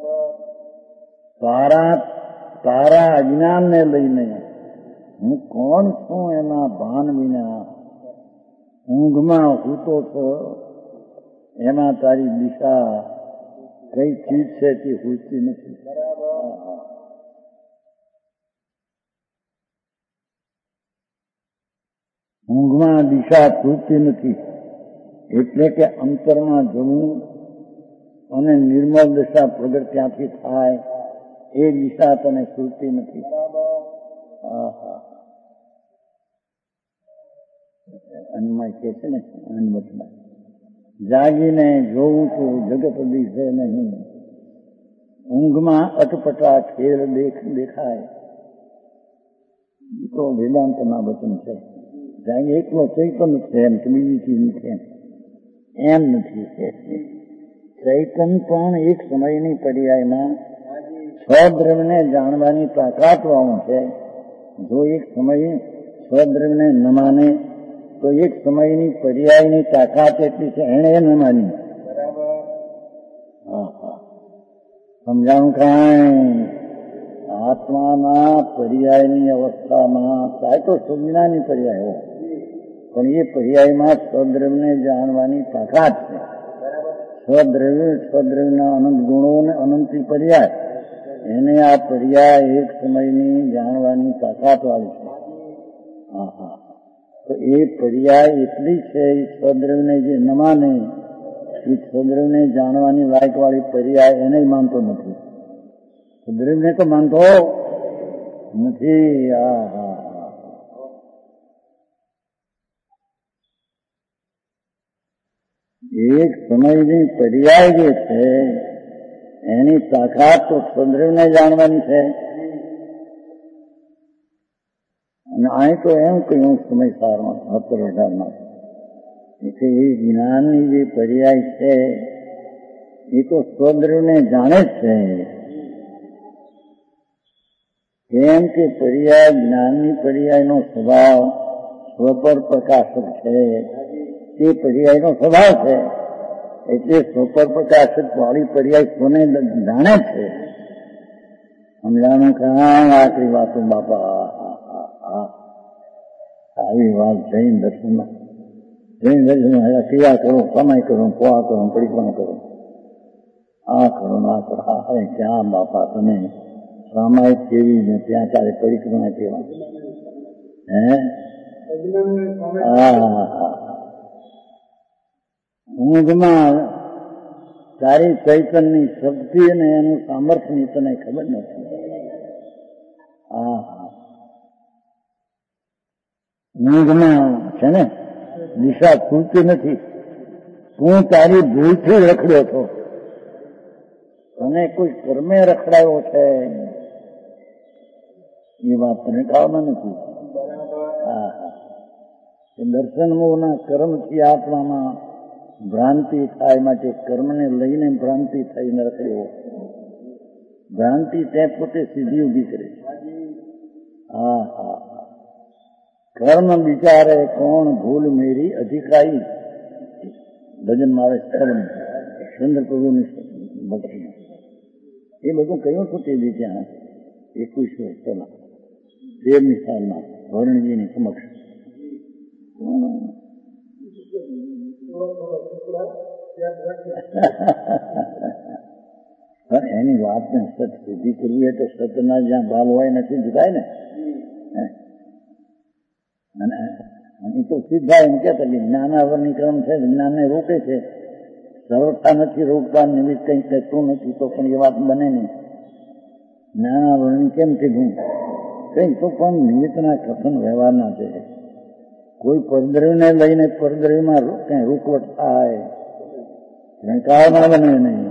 તારા તારા અજ્ઞાનને લઈને હું કોણ છું એના ભાન વિના ઊંઘમાં હૂતો છો એમાં તારી દિશા કઈ ચીજ છે તે હૂતી નથી. ઊંઘમાં દિશા છૂટતી નથી, એટલે કે અંતરમાં જવું અને નિર્મળ દશા પ્રગટ ત્યાંથી થાય એ દિશા તને છૂટતી નથી. અન્નમાં કે છે ને, અન્નવતમાં જાગીને જોવું તો જગત દિશે નહીં, ઊંઘમાં અટપટા ખેલ દેખ દેખાય. તો વેદાંતના વચન છે. જાગે એકલો ચૈતન્ય છે એમ કે બીજી ચીજ નથી એમ નથી. ચૈતન પણ એક સમયની પર્યાયમાં સ્વદ્રવ્યને જાણવાની તાકાત વાળું છે. જો એક સમયે સ્વદ્રવ્યને ન માને તો એક સમયની પર્યાયની તાકાત એટલી છે એને ન માની. સમજાણું કાંઈ આત્માના પર્યાયની અવસ્થામાં ચાહે તો સંજ્ઞાની પર્યાય હોય પણ એ પર્યાયમાં સ્વદ્રવ્યને જાણવાની તાકાત છે. સ્વદ્રવ્ય સ્વદ્રવ્યના અનંત ગુણો અને અનંતી પર્યાય એને આ પર્યાય એક સમયની જાણવાની તાકાત વાળી છે. હા હા તો એ પર્યાય એટલી છે એ સ્વદ્રવ્યને જે ન માને એ સ્વદ્રવ્યને જાણવાની લાયક વાળી પર્યાય એને માનતો નથી. સ્વદ્રવ્યને તો માનતો નથી. હા હા એક સમયની પર્યાય જે છે એની તાકાત તો સ્વદ્રવ્યને જાણવાની છે. અને અહીં તો એમ કહ્યું સમય સારમાં સત્તર અઢારમાં એટલે એ જ્ઞાનની જે પર્યાય છે એ તો સ્વદ્રવ્યને જાણે જ છે. કેમ કે પર્યાય જ્ઞાનની પર્યાયનો સ્વભાવ સ્વપર પ્રકાશક છે. તે પર્યાયનો સ્વભાવ છે એટલે સ્વપર પ્રકાશક વાળી પર્યાય કોને જાણે છે. સમજાણું કાં આટલી વાતો બાપા આવી વાત જૈન દર્શનમાં જૈન દર્શનમાં ક્રિયા કરો, કમાઈ કરો, પોવા કરો, પરિક્રમા કરો, આ કરો આ કરો. હા ક્યાં બાપા તમે સામાયિક કેવી ને ત્યાં ચાલે પરિક્રમા કેવા હે. હા હા ઊંઘમાં તારી ચૈતનની શક્તિ અને એનું સામર્થ્યની તને ખબર નથી. હા હા ઊંઘમાં છે ને દિશા ખૂલતી નથી. તું તારી ભૂલથી રખડ્યો છો, તને કોઈ કર્મે રખડાયો છે એ વાત તને કાળમાં નથી. હા હા દર્શન મોહના કર્મથી આત્મામાં ભ્રાંતિ થાય માટે કર્મને લઈને ભ્રાંતિ થઈને રખડ્યો. ભ્રાંતિ તે પોતે સીધી ઉભી કરે. હા હા કર્મ વિચારે કોણ ભૂલ મેરી અધિકારી ભજનમાં આવે કર્મ સુંદર પ્રભુની ભક્તિ એ બધું કયું શું તે દી ત્યાં એકવીસ વર્ષ પહેલા તેરની સાલમાં વરુણજીની સમક્ષ એની વાતને સત સીધી કરવી હોય તો સતના જ્યાં બાલ હોય નથી જુદાય ને. અને તો સીધા એમ કહેતા કે જ્ઞાનાવરની ક્રમ છે જ્ઞાનને રોકે છે, સરળતા નથી રોકતા, નિમિત્ત કંઈ કહેતું નથી તો પણ એ વાત બને નહીં. જ્ઞાનાવરણ કેમ કીધું કંઈ તો પણ નિમિત્તના કથન વ્યવહારના છે. કોઈ પરદ્રવ્યને લઈને પરદ્રવ્યમાં કઈ રૂકવટ થાય કાળમાં બને નહીં.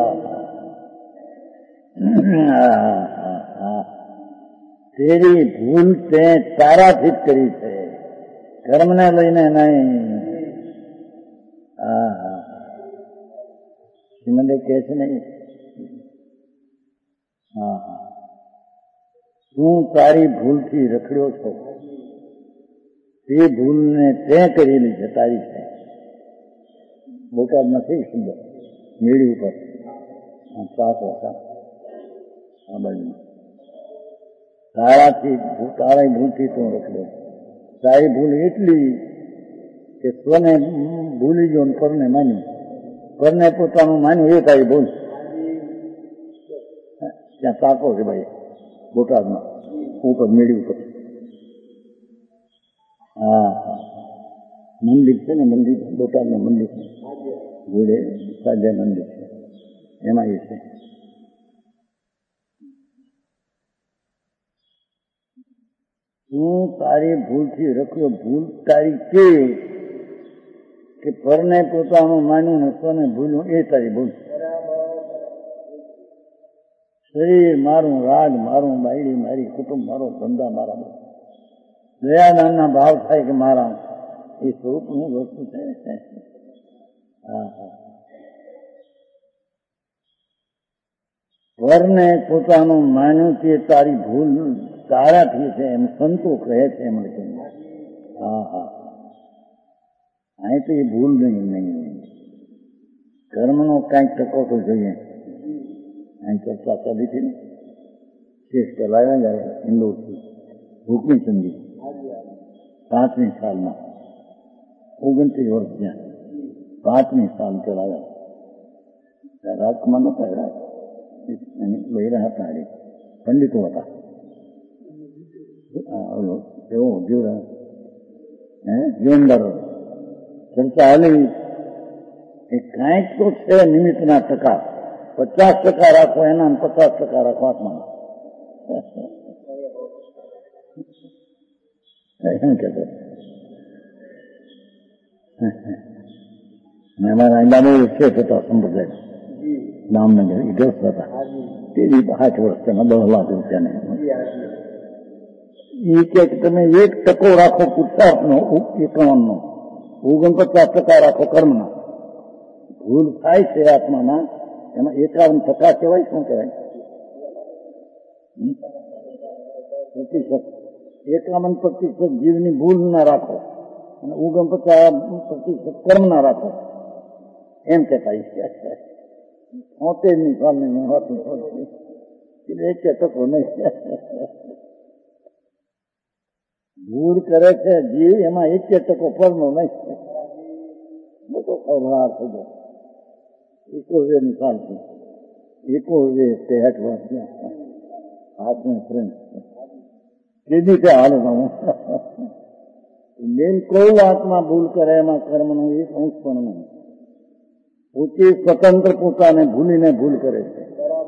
તેરી ભૂલ તે તારાથી જ કરી છે, કર્મને લઈને નહીં. હા હા શ્રીમંદે કહે છે ને હા હા તું તારી ભૂલથી રખડ્યો છો, તે ભૂલને તે કરેલી છે તારી છે. બોટાદ નથી સુંદર મેળી ઉપર સાત હતા આ બાજુમાં તારાથી તારી ભૂલથી તું રખડ્યો. તારી ભૂલ એટલી કે સ્વને ભૂલી ગયો ને પરને માન્યું, પરને પોતાનું માન્યું એ તારી ભૂલ. ત્યાં તાકો છે ભાઈ બોટાદમાં ઉપર મેળવી ઉપર. હા હા મંદિર છે ને, મંદિર બોટાદનું મંદિર જોડે સાધ્યા મંદિર છે, એમાં એ છે. તું તારી ભૂલથી રખ્યો, ભૂલ તારી કે કે પરને પોતાનું માન્યું ને સ્વને ભૂલ્યું એ તારી ભૂલ. શરીર મારું, રાજ મારું, બાયડી મારી, કુટુંબ મારો, ધંધા મારા, દયાદાનના ભાવ થાય કે મારા, એ સ્વરૂપનું વસ્તુ છે. હા હા પરને પોતાનું માન્યું તે તારી ભૂલ તારાથી છે એમ સંતો કહે છે. એમ હા હા અહીં તો એ ભૂલ નહીં. નહીં કર્મનો કાંઈક ટકો તો જોઈએ. અહીં ચર્ચા ચાલી હતી ને, શેષ ચલાવ્યા જાય ઇન્દોરથી ભૂકમીચંદી પાંચમી સાલમાં, ઓગણત્રીસ વર્ષ ત્યાં પાંચમી સાલ ચલાવ્યા. રાજકુમાર નહોતા રાજ, બહેરા હતા, પંડિતો હતા. એવો જીવડા હે જીવનદાર ચર્ચા હાલી એ કાંઈક તો છે નિમિત્તના ટકા. પચાસ ટકા રાખો એના, પચાસ ટકા રાખો આત્મા. એમ કહેતો અમારા અંદાજો શેઠ હતા સંપ્રદાય દામનગર, એ ગ્રસ્ત હતા. તે આઠ વર્ષ તેના દસ લાખ રૂપિયાને એ કે તમે એક ટકો રાખો પુરુષાર્થનો, એકાવનનો, ઓગણપચાસ ટકા રાખો કર્મના. ભૂલ થાય છે આત્મામાં, એમાં એકાવન ટકા કહેવાય. શું કહેવાય? પ્રતિશત. એકાવન પ્રતિશત જીવની ભૂલ ના રાખો અને ઓગણપચાસ પ્રતિશત કર્મ ના રાખો, એમ કહેતા. હોતેરની સાલની હોતી એક ટકો નહીં. ભૂલ કરે છે જીવ, એમાં એક ટકો પરનો નહીં. મોટો ખબર થઈ ગયો. એકો વે નિકાલતી એકો વે તેહઠ વર્ષ હાથને ફ્રેન્ડ કીધી કે હાલ બેન કોઈ આત્મા ભૂલ કરે એમાં કર્મનું એક અંશ પણ નહીં. પોતે સ્વતંત્ર પોતાને ભૂલીને ભૂલ કરે છે.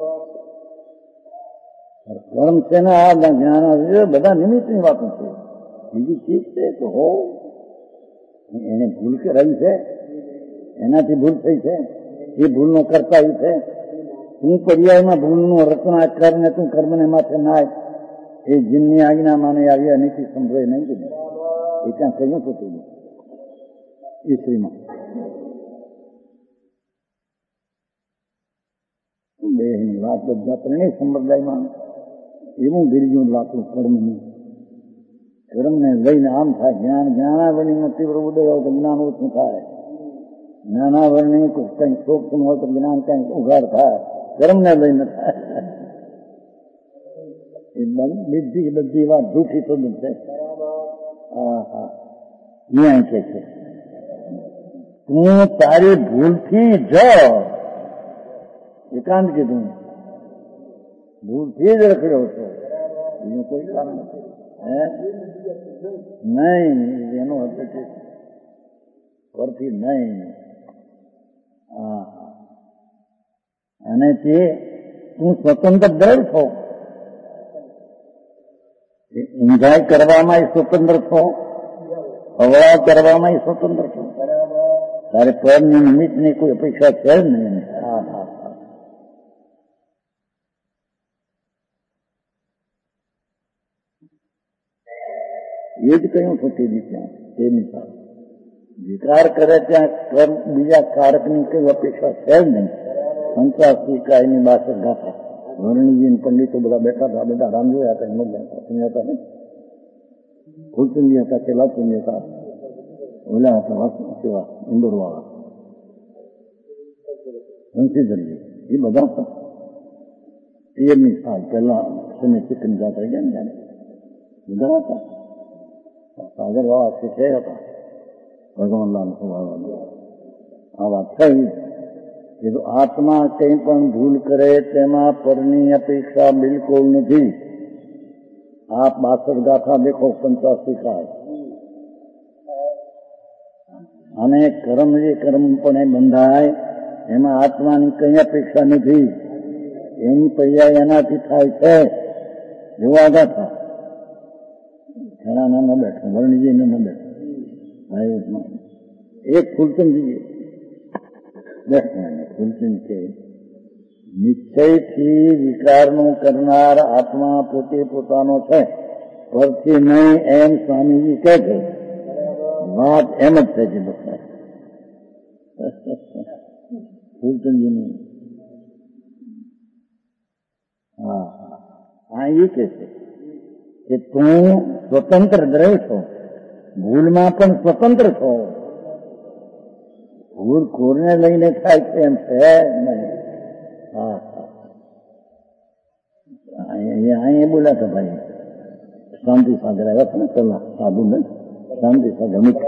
કર્મ છે ને આ જ્ઞાન બધા નિમિત્તની વાતો છે. બીજી ચીજ છે તો હો એને ભૂલ કરાવી છે, એનાથી ભૂલ થઈ છે, એ ભૂલનો કરતા એ છે. તું પર્યાયમાં ભૂલનું રચના કરીને તું કર્મને માથે નાય, એ જીનની આજ્ઞા માને આવી અનિતિ સંભળાય નહીં કીધું. એ ત્યાં કહ્યું થતું એ સ્ત્રીમાં બેની વાત બધા ત્રણેય સંપ્રદાયમાં એવું ગીર્યું લાગતું કર્મનું. કર્મને લઈને આમ થાય જ્ઞાન, જ્ઞાનાવરણીનો તીવ્ર ઉદય હોય તો જ્ઞાન ઓછું થાય, જ્ઞાનાવરણી કંઈક સૂક્ષ્મ હોય તો જ્ઞાન કંઈક ઉઘાડ થાય, કર્મને લઈને થાય. એ બધી બધી વાત જૂઠી તો છે. હા હા ન્યાય કે છે તું તારી ભૂલથી જ એકાંત કીધું, ભૂલથી જ રખડ્યો છો, એનું કોઈ કારણ નથી. હે નહીં, એનો અર્થ છે પરથી નહીં. હા અને તે તું સ્વતંત્ર દર છો, ઊંધાઈ કરવામાં સ્વતંત્ર છો, હવળા કરવામાં સ્વતંત્ર છો. તારે પરની નિમિત્તની કોઈ અપેક્ષા છે જ નહીં. હા હા એ જ કહ્યું છું તે ત્યાં તે નિશાળ વિકાર કરે ત્યાં કર્મ બીજા કારકની કઈ અપેક્ષા છે જ નહીં. સંસારથી કાયની બાસઠ ગાથા વર્ણીજી પંડિતો બધા બેઠા હતા, બધા રામ જોયા હતા. એમ જ હતા ને ફૂલચંદી હતા, કેલાચંદી હતા, ઓલા હતા સેવા ઇન્દોર વાળા ધનસીધનજી, એ બધા હતા. તેરમી સાલ પહેલા સમય ચિકન જાત્રા ગયા ને ત્યારે બધા હતા. સાગર વાળા શીખે હતા. ભગવાનલાલ સ્વભાવનો આ વાત થઈ કે જો આત્મા કંઈ પણ ભૂલ કરે તેમાં પરની અપેક્ષા બિલકુલ નથી. આપ બાસઠ ગાથા દેખો, પંચાસી કાળ. અને કર્મ જે કર્મ પણ બંધાય એમાં આત્માની કઈ અપેક્ષા નથી. એની પર્યાય એનાથી થાય છે. જોવા ગાથા ઘણા ન બેઠો, વર્ણિજીને ન બેઠો, એક ફૂલચંદજી બેઠો. ફૂલચંદ કે નિશ્ચયથી વિકારનું કરનાર આત્મા પોતે પોતાનો છે, પરથી નહીં એમ સ્વામીજી કહે છે. વાત એમ જ થાય છે બધા ફૂલચંદજીની. હા હા એ કે છે કે તું સ્વતંત્ર દ્રવ છો, ભૂલમાં પણ સ્વતંત્ર છો. ભૂલ કોરને લઈને થાય છે એમ છે નહીં. હા અહીંયા બોલ્યા હતા ભાઈ, શાંતિ સાગર આવ્યા હતા ને પેલા સાધુ ને, શાંતિ સાગર મુખ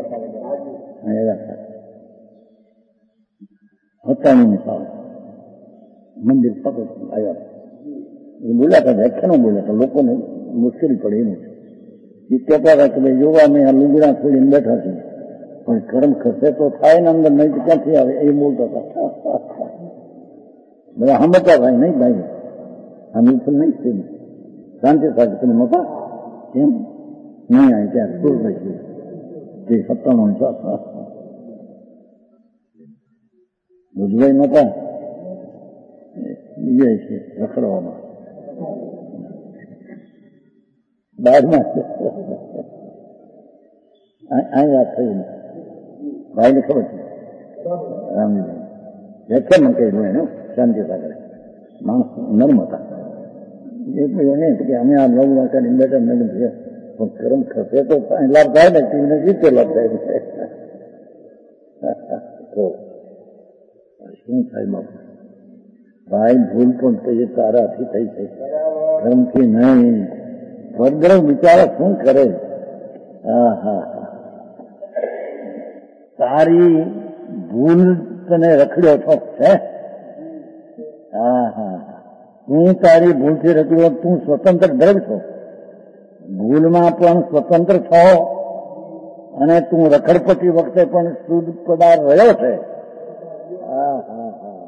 હતાની સાવ મંદિર પકડ આવ્યા. એ બોલ્યા હતા, વ્યાખ્યાનો બોલ્યા હતા, લોકોને મુશ્કેલી પડે એનું. એ કહેતા હતા કે ભાઈ જોવા મેં આ લુગડા ખોલીને બેઠા છે, પણ કર્મ ખસે તો થાય ને અંદર નહીં તો ક્યાંથી આવે, એ બોલતા હતા. બધા સમજતા ભાઈ નહીં ભાઈ, આ મિલફલ નહીં છે. શાંતિ સાથે તમે નહોતા કેમ નહીં આવે ત્યાં દૂર થઈ તે સત્તાણું ભુજભાઈ નહોતા, બીજા છે રખડવામાં બહારમાં આ વાત થઈ ને ભાઈ ને ખબર છે. રામજીભાઈ વ્યાખ્યાન કહેલું એનું શાંતિ સાથે માણસ નર્મ હતા. કે અમે આ નવ વાંકાની બેઠા મેડમ છે, પણ કર્મ ખસે તો લાભ થાય ને, ટીમને જીતે લાભ થાય તો શું થાય બાપુ? ભાઈ ભૂલ પણ કહીએ તારાથી થઈ છે, કર્મથી નહીં. ભદ્રવ બિચારા શું કરે? હા હા તારી ભૂલ તને રખડ્યો છો છે. હા હા તું તારી ભૂલથી રખડ્યો, તું સ્વતંત્ર દ્રવ છો, ભૂલમાં પણ સ્વતંત્ર છો, અને તું રખડપટ્ટી વખતે પણ શુદ્ધ પદાર્થ રહ્યો છે. હા હા હા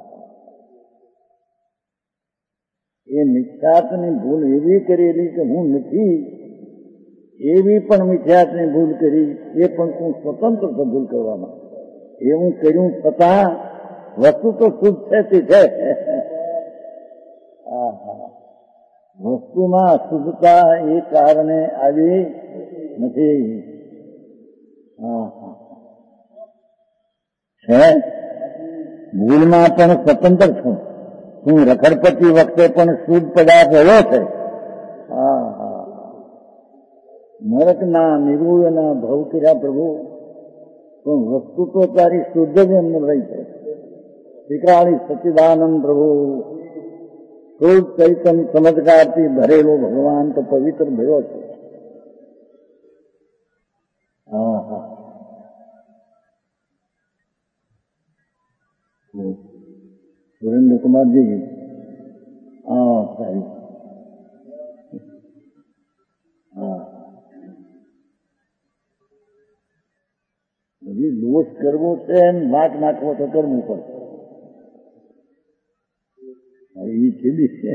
એ મિથ્યાત્વની ભૂલ એવી કરેલી કે હું નથી, એવી પણ મિથ્યાત્વની ભૂલ કરી, એ પણ તું સ્વતંત્ર છો ભૂલ કરવામાં. એવું કર્યું છતાં વસ્તુ તો શુદ્ધ છે તે છે. વસ્તુમાં અશુદ્ધતા એ કારણે આવી નથી. છે ભૂલમાં પણ સ્વતંત્ર છું, હું રખડપટ્ટી વખતે પણ શુદ્ધ પદાર્થ રહ્યો છે. હા હા નરકના નિરૂળના ભવ કર્યા પ્રભુ, પણ વસ્તુ તો તારી શુદ્ધ જ અંદર રહી છે. શ્રીકાળી સચ્ચિદાનંદ પ્રભુ, શુદ્ધ ચૈતન્ય ચમત્કારથી ભરેલો ભગવાન તો પવિત્ર ભર્યો છે. હા હા સુરેન્દ્ર કુમારજી હા સાહેબ હા હજી દોષ કરવો છે ને નાક નાખવો તો કરવું પડશે. એ છેલ્લી છે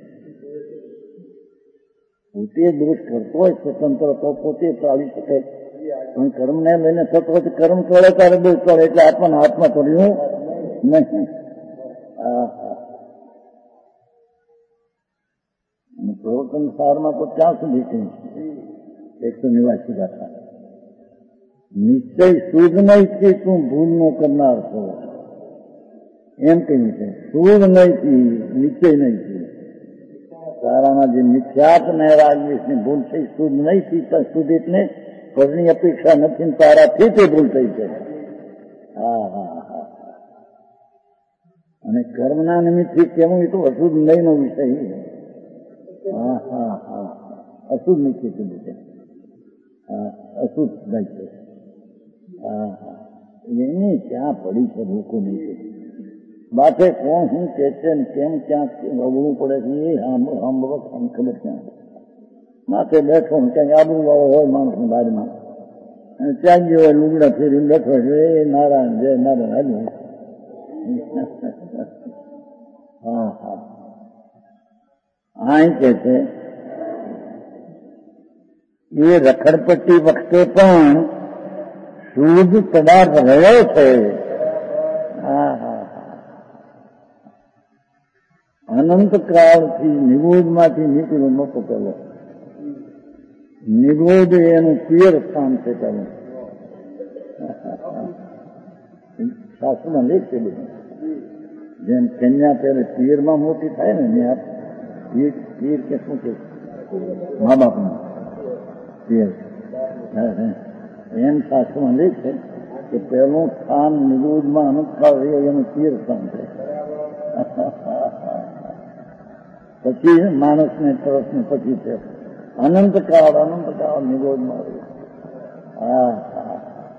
પોતે દોષ કરતો હોય સ્વતંત્ર તો પોતે ચાલી શકે, પણ કર્મને લઈને થતો હોય કર્મ કરે ત્યારે દોષ કરે, એટલે આત્માને હાથમાં કર્યું નહીં. હા હા પ્રવર્તન સારમાં તો ક્યાં સુધી કહી છે એકસો નિવાસી ગાથા. નિશ્ચય શુદ્ધ નહીંથી તું ભૂલ નો કરનાર છો એમ કહ્યું છે. શુદ્ધ નહીંથી નિશ્ચય નહીંથી તારામાં જે મિથ્યાત ને રાગવેશની ભૂલ થઈ શુદ્ધ નહીંથી શુદ્ધ એટલે પરની અપેક્ષા નથી, તારાથી તે ભૂલ થઈ છે. હા હા હા અને કર્મના નિમિત્તથી કેવું એ તો અશુદ્ધ નહીં નો વિષય. હા હા હા અશુદ્ધ નિશ્ચિત છે, અશુદ્ધ નહીં છે. હા હા એની ક્યાં પડી છે લોકો નહીં. બાકી કોણ શું કે છે ને કેમ ક્યાં અવળું પડે છે એ સાંભળો ખબર ક્યાં. માથે બેઠો ને ક્યાંક આબુ વાળો હોય માણસની બાજુમાં અને ત્યાં ગયો હોય લુગડા ફેરીને બેઠો છે એ નારાયણ જય નારાયણ હાજર. હા હા આ કે છે એ રખડપટ્ટી વખતે પણ શુદ્ધ પદાર્થ રહ્યો છે. હા હા અનંત કાળથી નિરોધમાંથી નીકળ્યો નહોતો પેલો. નિરોધ એનું પિયર સ્થાન છે પેલું. શાસ્ત્રમાં લેખ છે બધું. જેમ કન્યા પહેલે પિયરમાં મોટી થાય ને ત્યાં પિયર કે શું છે મા બાપનું પિયર. એમ શાસ્ત્રમાં લેખ છે કે પહેલું સ્થાન નિરોધમાં અનંતકાળ રહ્યો એનું પિયર સ્થાન છે. પછી માણસને તરફને પછી છે અનંતકાળ અનંતકાળ નિરોધમાં રહ્યો. હા હા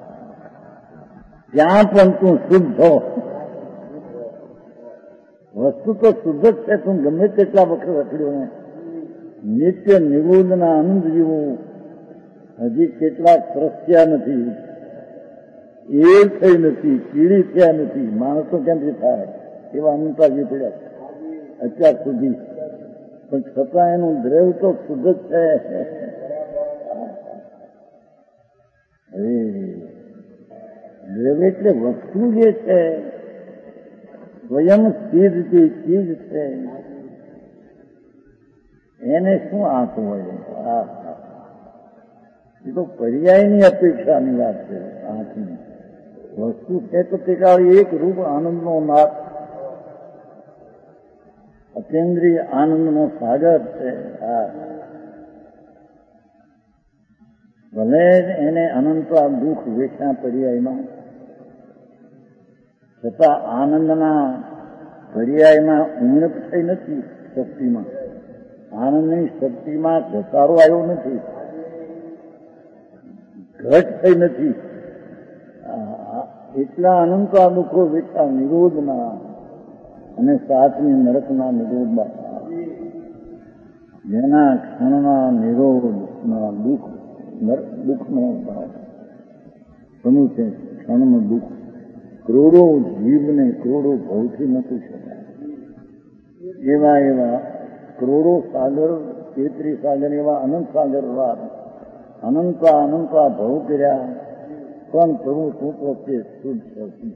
ત્યાં પણ તું શુદ્ધ હો. વસ્તુ તો શુદ્ધ જ છે. તું ગમે તેટલા વખત રખડ્યો ને નિત્ય નિરોધના આનંદ જેવું હજી કેટલાક ત્રસ્યા નથી, એ થઈ નથી, કીડી થયા નથી, માણસો ક્યાંથી થાય એવા અનંતાજી પડ્યા અત્યાર સુધી. પણ છતાં એનું દ્રવ તો શુદ્ધ જ છે. દ્રવ એટલે વસ્તુ જે છે સ્વયં સ્થિર જે ચીજ છે એને શું આંખ હોય? એ તો પર્યાયની અપેક્ષાની વાત છે. આંખની વસ્તુ છે તો તે કાળ એક રૂપ આનંદનો નાથ અતિન્દ્રિય આનંદનો સાગર છે. હા ભલે એને અનંત દુઃખ વેચના પર્યાયમાં છતાં આનંદના પર્યાયમાં ઉણપ થઈ નથી. શક્તિમાં આનંદની શક્તિમાં ઘટાડો આવ્યો નથી, ઘટ થઈ નથી. એટલા અનંત દુઃખો વેચતા નિરોધના અને સાતમી નરકના નિરોધમાં જેના ક્ષણના નિરોધના દુઃખ દુઃખનો સમૂહ છે. ક્ષણનું દુઃખ કરોડો જીવને કરોડો ભવથી નથી શકાય. એવા એવા કરોડો સાગર તેત્રી સાગર એવા અનંત સાગર વાર અનંતા અનંતા ભવ કર્યા પણ પ્રભુ શું પોતે શુદ્ધ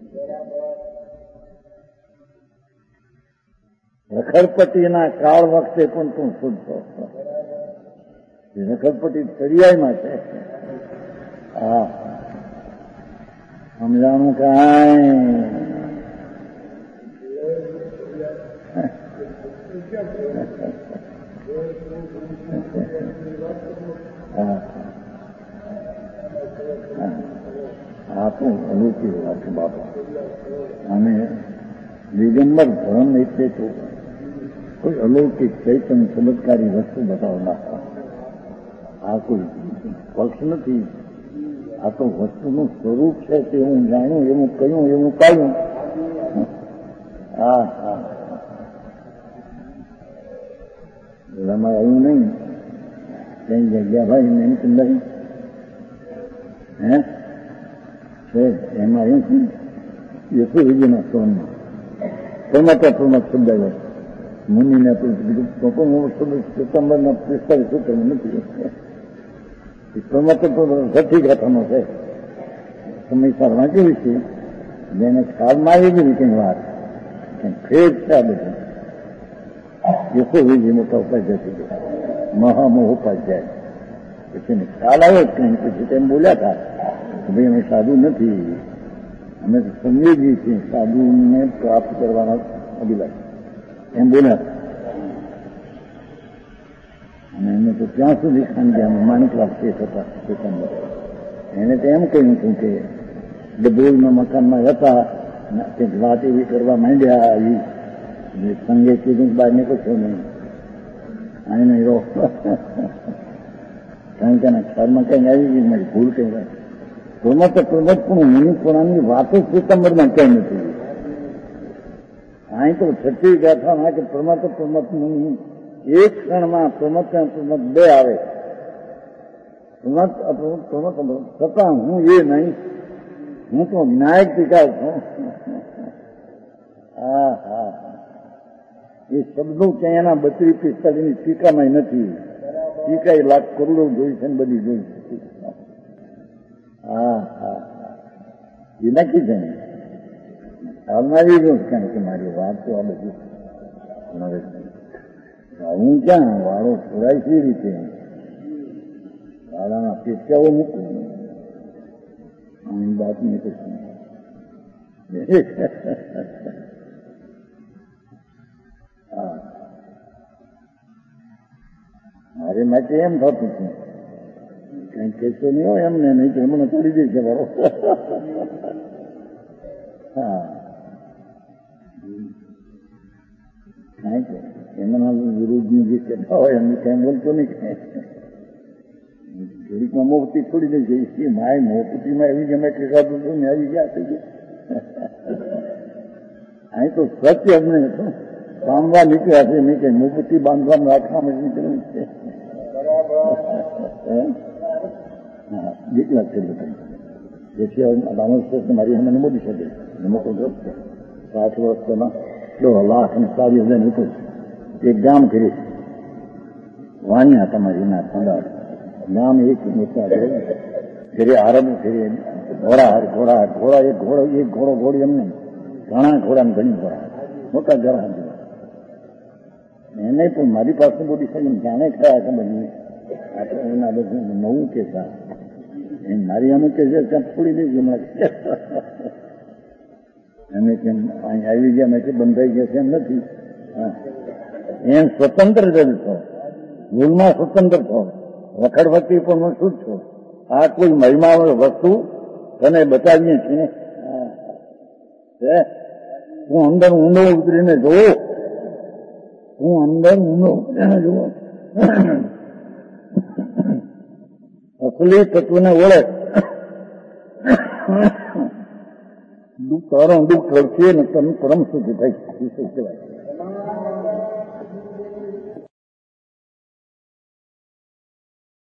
રખડપટ્ટીના કાળ વખતે પણ તું શુદ્ધ રખડપટ્ટી પર્યાયમાં છે. હા સમજાણું કાંઈ આ તો અલૌકિક વાત છે બાપા. અને દિગંબર ધર્મ એટલે તો કોઈ અલૌકિક ચૈતન્ય ચમત્કારી વસ્તુ બતાવનાર. આ કોઈ પક્ષ નથી. આ તો વસ્તુનું સ્વરૂપ છે તે હું જાણ્યું એવું કહ્યું એવું કાઢ્યું. હા હા એમાં આવ્યું નહીં કઈ જગ્યા ભાઈ નહીં કે નહીં હે છે એમાં આવ્યું છે યશુ વિજયના સ્વરમાં પ્રમાતા પ્રમાત શબ્દ આવ્યો. મુનિને સપ્ટેમ્બરના પિસ્તાલીસ સૂત્રમાં નથી. પ્રમાતા છઠ્ઠી ગાથાનો છે. સમયસર વાંચેલી છે જેને ખ્યાલમાં આવી ગઈ કઈ વાત ફેર છે. આ બધું યશો વિજય મોટા ઉપાધ્યાય થઈ ગયા, મહામોહ ઉપાધ્યાય. પછી એને ખ્યાલ આવ્યો જ કઈ. પછી તેમ બોલ્યા હતા કે ભાઈ અમે સાધુ નથી, અમે તો સંવેદી છીએ, સાધુને પ્રાપ્ત કરવાના અભિલાષ એમ બોલ્યા. અને એને તો ત્યાં સુધી ખાનગીમાં માણિકલાલ શેઠ હતા સિકંદર. એને તો એમ કહ્યું હતું કે ડબોલના મકાનમાં હતા કંઈક વાત એવી કરવા માંડ્યા. આવી સંગે કીધું બહાર નીકળશો નહીં આ નહીં રહો કારણ કે એના ખ્યાલમાં કંઈ આવી ગઈ મારી ભૂલ કઈ વાત પ્રમત પ્રમત પણ મુનિપુરાણની વાતો પીતાંબરમાં ક્યાંય નથી. અહીં તો છઠ્ઠી ગાથામાં કે પ્રમત પ્રમત મુનિ એક ક્ષણમાં પ્રમત પ્રમત બે આવે. પ્રમત અપ્રમત પ્રમત છતાં હું એ નહીં, હું તો નાયક ટીકા છું. હા હા એ શબ્દો ક્યાં એના બત્રીસ પિસ્તાલીસની ટીકામાં નથી. ટીકા એ લાખ કરોડો જોઈ છે ને બધી જોઈ છે. હા હા એ નક્કી છે ને આવનારી જો કારણ કે મારી વાત તો આ બધી હું ક્યાં વાળો છોડાય છે રીતે વાળાના પેચાઓ મૂકું આની વાત નહીં કશું. હા મારે માટે એમ થતું છે કઈ કહેતો નહીં હોય એમને, નહીં તો એમને તોડી દે છે મારો. હા કાંઈ કે એમના વિરુદ્ધની જે કહેતા હોય એમને કઈ બોલતો નહીં. ઘડીકમાં મોપતી છોડી દે છે એ માય મોપતીમાં એવી ગમે કહેવાતું હતું ને આવી ગયા થઈ ગયા. અહીં તો સત્ય અમને હતું પામવા નીકળ્યા છે નહીં કે મોપતી બાંધવામાં રાખવામાં નીકળ્યું છે. હા જેટલા છે બધા જેથી રામકૃષ્ણ મારી અમને બોલી શકે મોટો ગ્રુપ છે. સાત વર્ષ પહેલા દો લાખ અને ચાલીસ હજાર ઉપર એક ગામ કરી વાણ્યા તમારી ના સંદાર ગામ એક મોટા ઘરે આરબ ઘરે ઘોડા ઘોડા ઘોડા એક ઘોડો એક ઘોડો ઘોડી એમને ઘણા ઘોડા ઘણી ઘોડા મોટા ઘરા એને પણ મારી પાસે બોલી શકે જાણે ખરા ખબર નહીં. આપણે એના બધું નવું કે એમ મારી અમુક કે છે ત્યાં છોડી દેજે હમણાં એમ કેમ અહીં આવી ગયા મેં કે બંધાઈ ગયા છે એમ નથી. એમ સ્વતંત્ર જ છો, ભૂલમાં સ્વતંત્ર છો, રખડવતી પણ શું છો. આ કોઈ મહિમા વસ્તુ તને બતાવીએ છીએ. હું અંદર ઊંડો ઉતરીને જોઉં, હું અંદર ઊંડો ઉતરીને જોઉં અસલી તત્વને ઓળખ. દુઃખ તારો દુઃખ થશે ને તમે પરમ સુધી થાય શું કહેવાય.